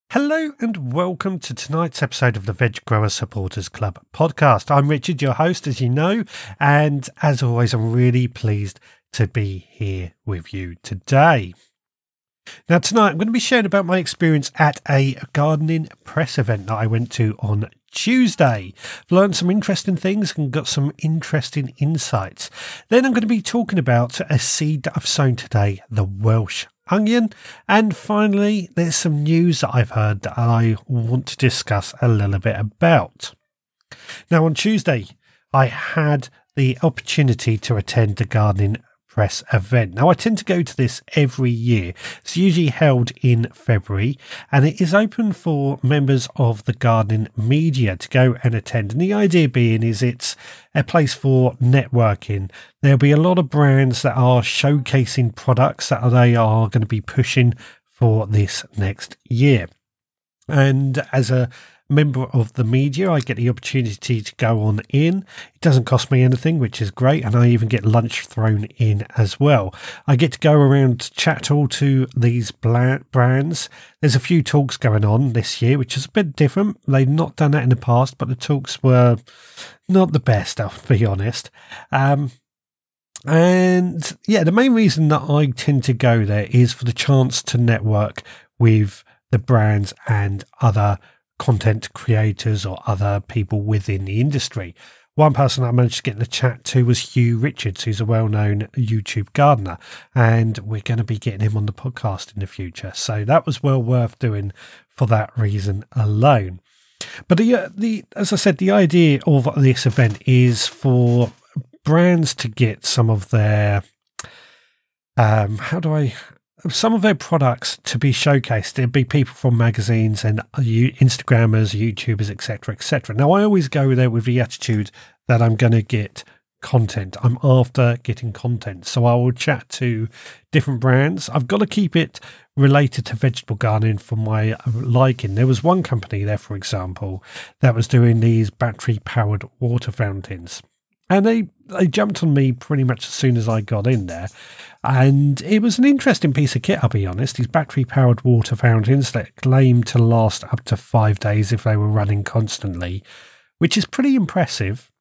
Hello and welcome to tonight's episode of the Veg Grower Supporters Club podcast. I'm Richard, your host, as you know, and as always, I'm really pleased to be here with you today. Now, tonight I'm going to be sharing about my experience at a gardening press event that I went to on Tuesday. I've learned some interesting things and got some interesting insights. Then I'm going to be talking about a seed that I've sown today, the Welsh onion. And finally, there's some news that I've heard that I want to discuss a little bit about. Now, on Tuesday, I had the opportunity to attend the gardening press event. Now, I tend to go to this every year. It's usually held in February, and it is open for members of the gardening media to go and attend. And the idea being is it's a place for networking. There'll be a lot of brands that are showcasing products that they are going to be pushing for this next year. And as a member of the media, I get the opportunity to go on in. It doesn't cost me anything, which is great, and I even get lunch thrown in as well. I get to go around chat all to these brands. There's a few talks going on this year, which is a bit different. They've not done that in the past, but the talks were not the best, I'll be honest. And yeah, the main reason that I tend to go there is for the chance to network with the brands and other content creators or other people within the industry. One person I managed to get in the chat to was Hugh Richards, who's a well-known YouTube gardener, and we're going to be getting him on the podcast in the future. So that was well worth doing for that reason alone. But as I said, the idea of this event is for brands to get some of their some of their products to be showcased. There'd be people from magazines and Instagrammers, YouTubers, etc., etc. Now, I always go there with the attitude that I'm going to get content. I'm after getting content. So I will chat to different brands. I've got to keep it related to vegetable gardening for my liking. There was one company there, for example, that was doing these battery-powered water fountains. And they jumped on me pretty much as soon as I got in there. And it was an interesting piece of kit, I'll be honest. These battery-powered water fountains that claim to last up to 5 days if they were running constantly, which is pretty impressive.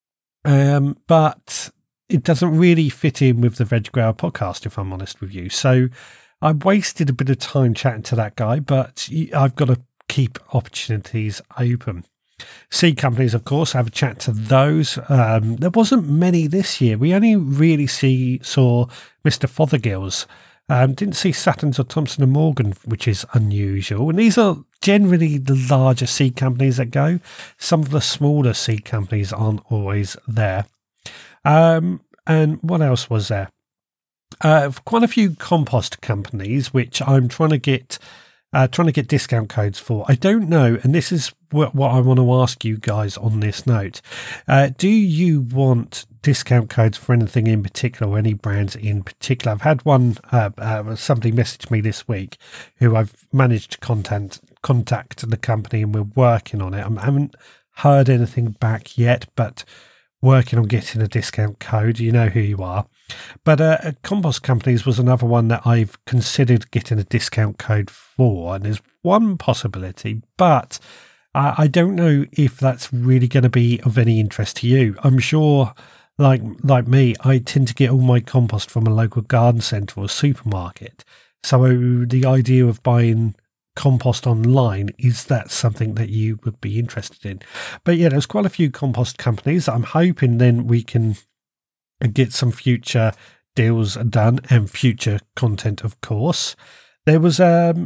But it doesn't really fit in with the Veg Grower podcast, if I'm honest with you. So I wasted a bit of time chatting to that guy, but I've got to keep opportunities open. Seed companies, of course, have a chat to those. There wasn't many this year. We only really saw Mr. Fothergill's. Didn't see Satins or Thompson and Morgan, which is unusual. And these are generally the larger seed companies that go. Some of the smaller seed companies aren't always there. And what else was there? Quite a few compost companies, which I'm trying to get discount codes for. I don't know, and this is what I want to ask you guys on this note. Do you want discount codes for anything in particular, or any brands in particular? I've had one, somebody messaged me this week who I've managed to contact the company, and we're working on it. I haven't heard anything back yet, but working on getting a discount code. You know who you are. But compost companies was another one that I've considered getting a discount code for, and there's one possibility, but I don't know if that's really going to be of any interest to you. I'm sure, like me, I tend to get all my compost from a local garden centre or supermarket. So the idea of buying compost online, is that something that you would be interested in? But yeah, there's quite a few compost companies. I'm hoping then we can get some future deals done and future content, of course. There was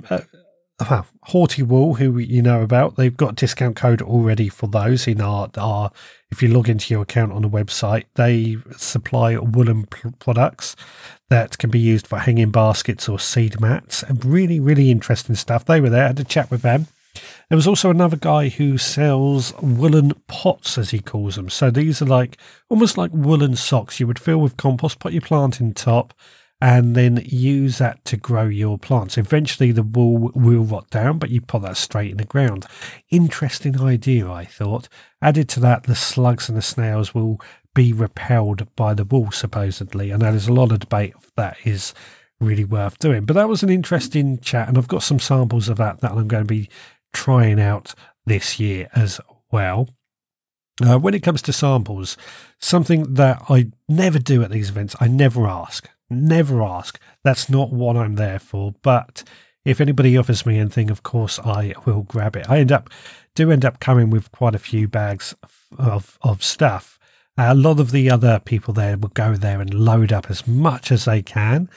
Horty Wool, who you know about. They've got a discount code already for those in our if you log into your account on the website. They supply woolen products that can be used for hanging baskets or seed mats, and really, really interesting stuff. They were there. I had a chat with them. There was also another guy who sells woolen pots, as he calls them. So these are almost like woolen socks you would fill with compost, put your plant in top, and then use that to grow your plants. Eventually the wool will rot down, but you put that straight in the ground. Interesting idea, I thought. Added to that, the slugs and the snails will be repelled by the wool, supposedly. I know there's a lot of debate if that is really worth doing. But that was an interesting chat, and I've got some samples of that I'm going to be trying out this year as well. When it comes to samples, something that I never do at these events, I never ask. That's not what I'm there for. But if anybody offers me anything, of course, I will grab it. I end up coming with quite a few bags of stuff. A lot of the other people there will go there and load up as much as they can.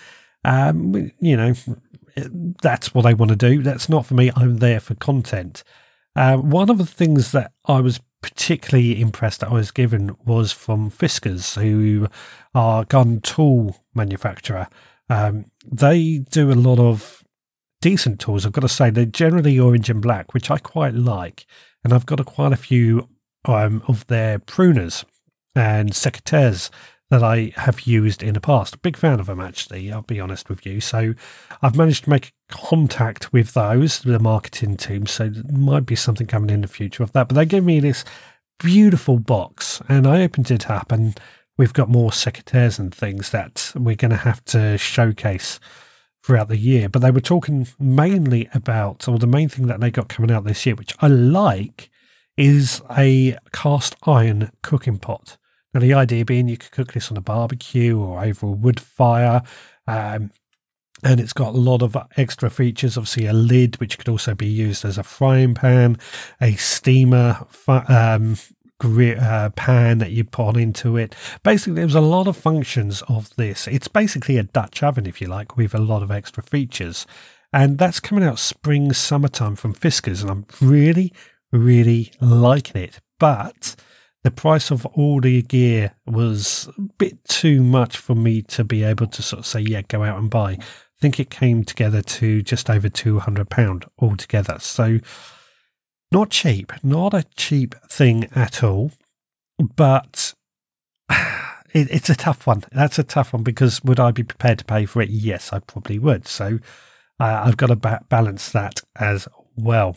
That's what they want to do. That's not for me. I'm there for content. One of the things that I was particularly impressed that I was given was from Fiskars, who are a gun tool manufacturer. They do a lot of decent tools. I've got to say, they're generally orange and black, which I quite like. And I've got quite a few of their pruners and secateurs that I have used in the past. Big fan of them, actually, I'll be honest with you. So I've managed to make contact with those, the marketing team, so there might be something coming in the future of that. But they gave me this beautiful box, and I opened it up, and we've got more secateurs and things that we're going to have to showcase throughout the year. But they were talking mainly about, or the main thing that they got coming out this year, which I like, is a cast iron cooking pot. Now, the idea being you could cook this on a barbecue or over a wood fire, and it's got a lot of extra features. Obviously, a lid, which could also be used as a frying pan, a steamer pan that you put into it. Basically, there's a lot of functions of this. It's basically a Dutch oven, if you like, with a lot of extra features. And that's coming out spring, summertime from Fiskars, and I'm really, really liking it. But the price of all the gear was a bit too much for me to be able to sort of say, yeah, go out and buy. I think it came together to just over £200 altogether. So not cheap, not a cheap thing at all. But it's a tough one. That's a tough one, because would I be prepared to pay for it? Yes, I probably would. So I've got to balance that as well.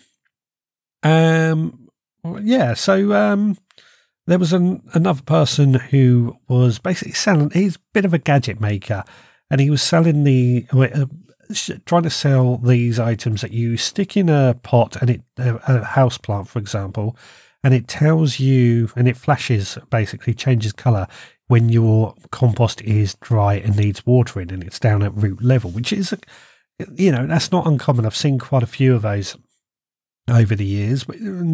There was another person who was basically selling. He's a bit of a gadget maker, and he was selling trying to sell these items that you stick in a pot and a house plant, for example, and it tells you, and it flashes, basically changes colour when your compost is dry and needs watering, and it's down at root level, which is, that's not uncommon. I've seen quite a few of those over the years,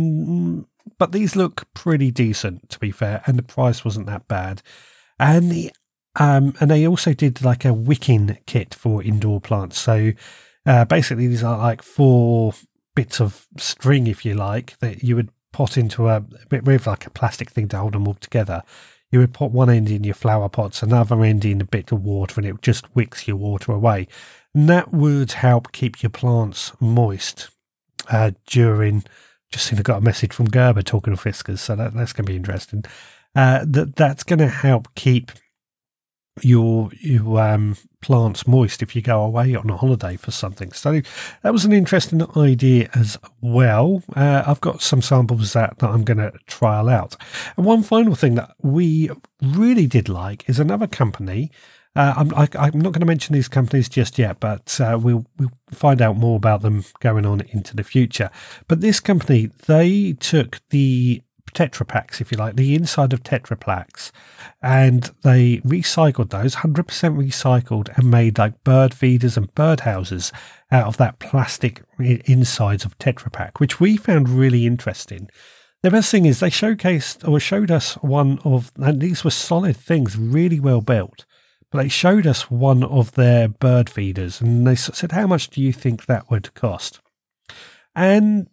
but these look pretty decent, to be fair, and the price wasn't that bad. And they also did like a wicking kit for indoor plants. So basically, these are like 4 bits of string, if you like, that you would pot into a bit with like a plastic thing to hold them all together. You would put one end in your flower pots, another end in a bit of water, and it just wicks your water away. And that would help keep your plants moist during. Just seen I got a message from Gerber talking to Fiskars, so that's going to be interesting. That's going to help keep your plants moist if you go away on a holiday for something. So that was an interesting idea as well. I've got some samples that I'm going to trial out. And one final thing that we really did like is another company. I'm not going to mention these companies just yet, but we'll find out more about them going on into the future. But this company, they took the Tetra Paks, if you like, the inside of Tetra Paks, and they recycled those, 100% recycled, and made like bird feeders and bird houses out of that plastic insides of Tetra Pak, which we found really interesting. The best thing is they showed us one of, and these were solid things, really well built. But they showed us one of their bird feeders, and they said, how much do you think that would cost? And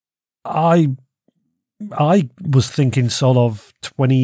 I was thinking sort of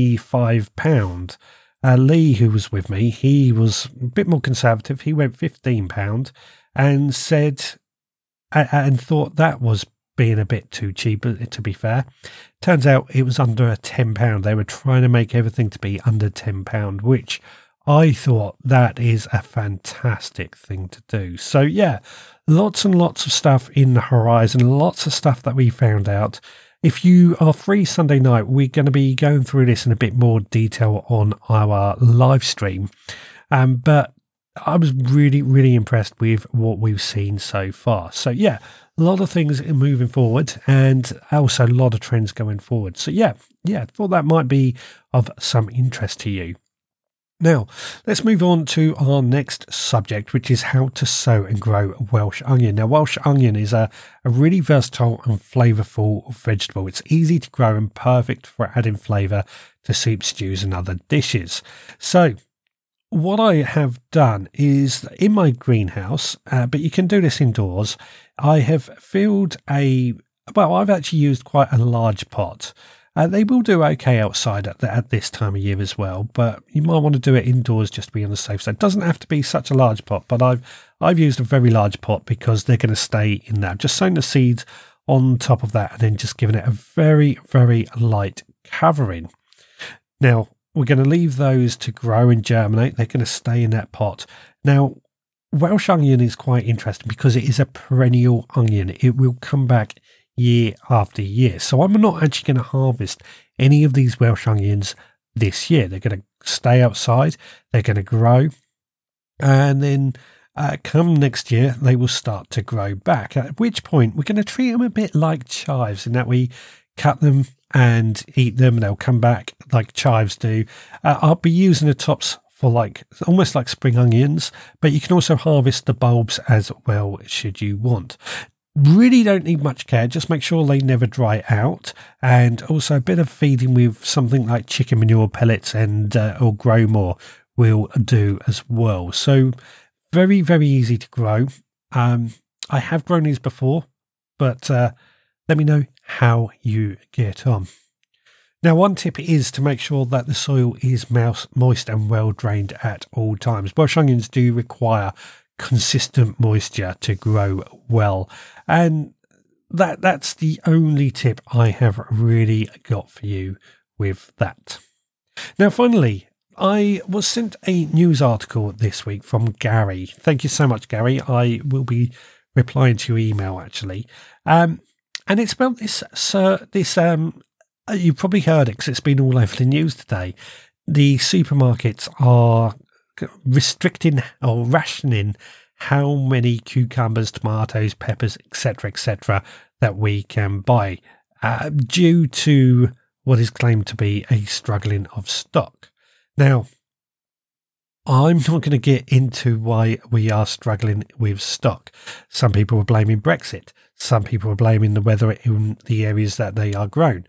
£25. Lee, who was with me, he was a bit more conservative. He went £15 and said, and thought that was being a bit too cheap, to be fair. Turns out it was under £10. They were trying to make everything to be under £10, which I thought that is a fantastic thing to do. So yeah, lots and lots of stuff in the horizon, lots of stuff that we found out. If you are free Sunday night, we're going to be going through this in a bit more detail on our live stream. But I was really, really impressed with what we've seen so far. So yeah, a lot of things moving forward and also a lot of trends going forward. So yeah, thought that might be of some interest to you. Now, let's move on to our next subject, which is how to sow and grow Welsh onion. Now, Welsh onion is a really versatile and flavourful vegetable. It's easy to grow and perfect for adding flavour to soup, stews and other dishes. So, what I have done is in my greenhouse, but you can do this indoors, I have filled I've actually used quite a large pot. They will do okay outside at this time of year as well, but you might want to do it indoors just to be on the safe side. It doesn't have to be such a large pot, but I've used a very large pot because they're going to stay in there. Just sowing the seeds on top of that and then just giving it a very, very light covering. Now, we're going to leave those to grow and germinate. They're going to stay in that pot. Now, Welsh onion is quite interesting because it is a perennial onion. It will come back year after year. So I'm not actually going to harvest any of these Welsh onions this year. They're going to stay outside, they're going to grow, and then come next year they will start to grow back, at which point we're going to treat them a bit like chives in that we cut them and eat them and they'll come back like chives do. I'll be using the tops for almost like spring onions, but you can also harvest the bulbs as well should you want. Really don't need much care, just make sure they never dry out, and also a bit of feeding with something like chicken manure pellets and or Grow More will do as well. So very, very easy to grow. I have grown these before, but let me know how you get on. Now, one tip is to make sure that the soil is moist and well drained at all times. Welsh onions do require consistent moisture to grow well, and that's the only tip I have really got for you with that. Now, finally, I was sent a news article this week from Gary. Thank you so much, Gary. I will be replying to your email actually, and it's about this you've probably heard it because it's been all over the news today. The supermarkets are restricting or rationing how many cucumbers, tomatoes, peppers, etc., that we can buy due to what is claimed to be a struggling of stock. Now, I'm not going to get into why we are struggling with stock. Some people are blaming Brexit. Some people are blaming the weather in the areas that they are grown.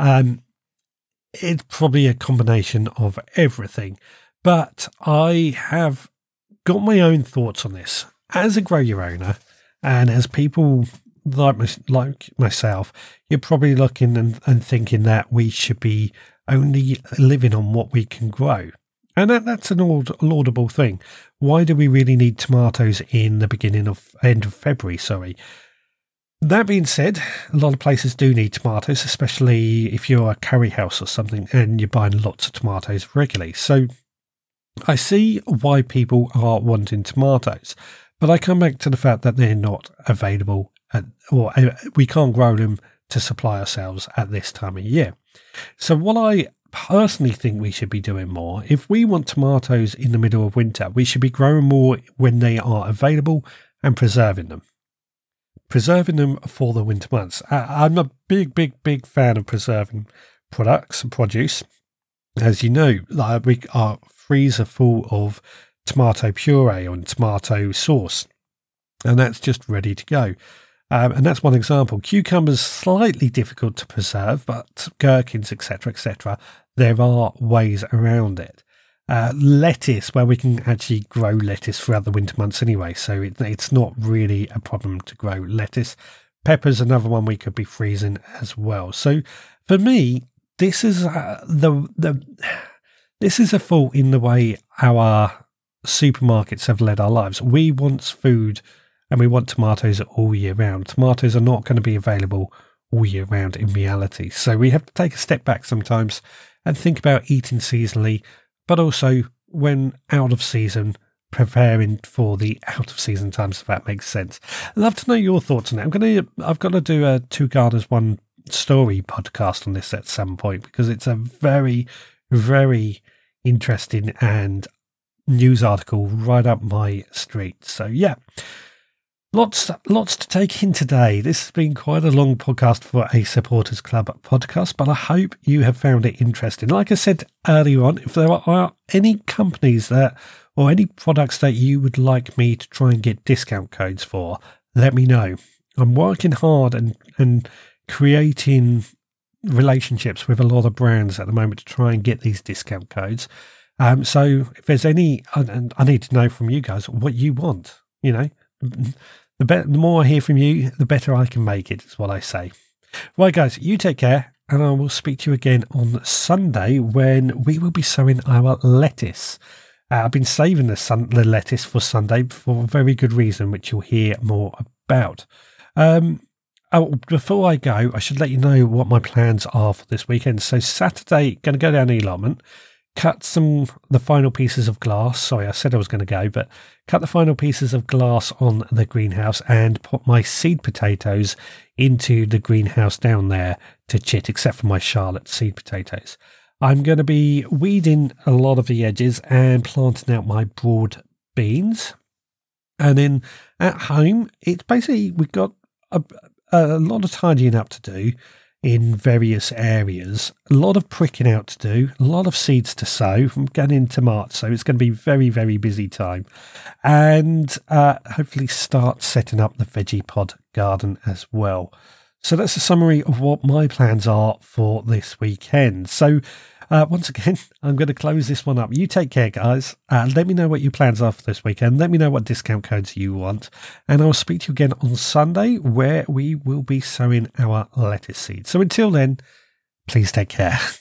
It's probably a combination of everything, but I have got my own thoughts on this. As a grow your owner, and as people like myself, you're probably looking and thinking that we should be only living on what we can grow. And that's an laudable thing. Why do we really need tomatoes in the end of February? That being said, a lot of places do need tomatoes, especially if you're a curry house or something and you're buying lots of tomatoes regularly. So I see why people are wanting tomatoes, but I come back to the fact that they're not available or we can't grow them to supply ourselves at this time of year. So what I personally think we should be doing more, if we want tomatoes in the middle of winter, we should be growing more when they are available and preserving them for the winter months. I'm a big fan of preserving products and produce. As you know, our freezer full of tomato puree and tomato sauce, and that's just ready to go. And that's one example. Cucumbers, slightly difficult to preserve, but gherkins, etc., there are ways around it. Lettuce, where we can actually grow lettuce throughout the winter months anyway, so it's not really a problem to grow lettuce. Pepper's another one we could be freezing as well. So for me, this is this is a fault in the way our supermarkets have led our lives. We want food and we want tomatoes all year round. Tomatoes are not going to be available all year round in reality. So we have to take a step back sometimes and think about eating seasonally, but also when out of season, preparing for the out of season times, if that makes sense. I'd love to know your thoughts on it. I've got to do a Two Gardeners One Story podcast on this at some point because it's a very, very interesting and news article right up my street. So yeah, lots to take in today. This has been quite a long podcast for a Supporters Club podcast, but I hope you have found it interesting. Like I said earlier on, if there are any companies or any products that you would like me to try and get discount codes for, let me know. I'm working hard and creating relationships with a lot of brands at the moment to try and get these discount codes. So if there's any, and I need to know from you guys what you want. The more I hear from you, the better I can make it, is what I say. Right, guys, you take care, and I will speak to you again on Sunday when we will be sowing our lettuce. I've been saving the lettuce for Sunday for a very good reason, which you'll hear more about. Before I go, I should let you know what my plans are for this weekend. So Saturday, going to go down the allotment, cut the final pieces of glass. Sorry, I said I was going to go, but cut the final pieces of glass on the greenhouse and put my seed potatoes into the greenhouse down there to chit, except for my Charlotte seed potatoes. I'm going to be weeding a lot of the edges and planting out my broad beans. And then at home, it's basically, we've got a lot of tidying up to do in various areas, a lot of pricking out to do, a lot of seeds to sow. I'm getting into March, so it's going to be very, very busy time. And hopefully start setting up the veggie pod garden as well. So that's a summary of what my plans are for this weekend. So once again, I'm going to close this one up. You take care, guys. Let me know what your plans are for this weekend. Let me know what discount codes you want. And I'll speak to you again on Sunday, where we will be sowing our lettuce seeds. So until then, please take care.